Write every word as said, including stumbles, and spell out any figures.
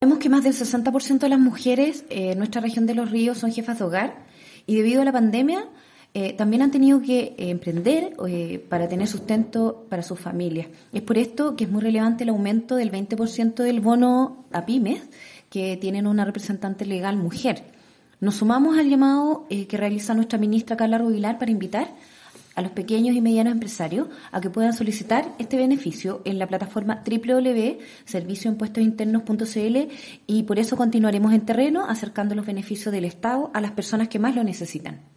Sabemos que más del sesenta por ciento de las mujeres eh, en nuestra región de Los Ríos son jefas de hogar y debido a la pandemia eh, también han tenido que eh, emprender eh, para tener sustento para sus familias. Es por esto que es muy relevante el aumento del veinte por ciento del bono a pymes que tienen una representante legal mujer. Nos sumamos al llamado eh, que realiza nuestra ministra Carla Rubilar para invitar a los pequeños y medianos empresarios a que puedan solicitar este beneficio en la plataforma doble u doble u doble u punto servicio impuestos internos punto c l y por eso continuaremos en terreno acercando los beneficios del Estado a las personas que más lo necesitan.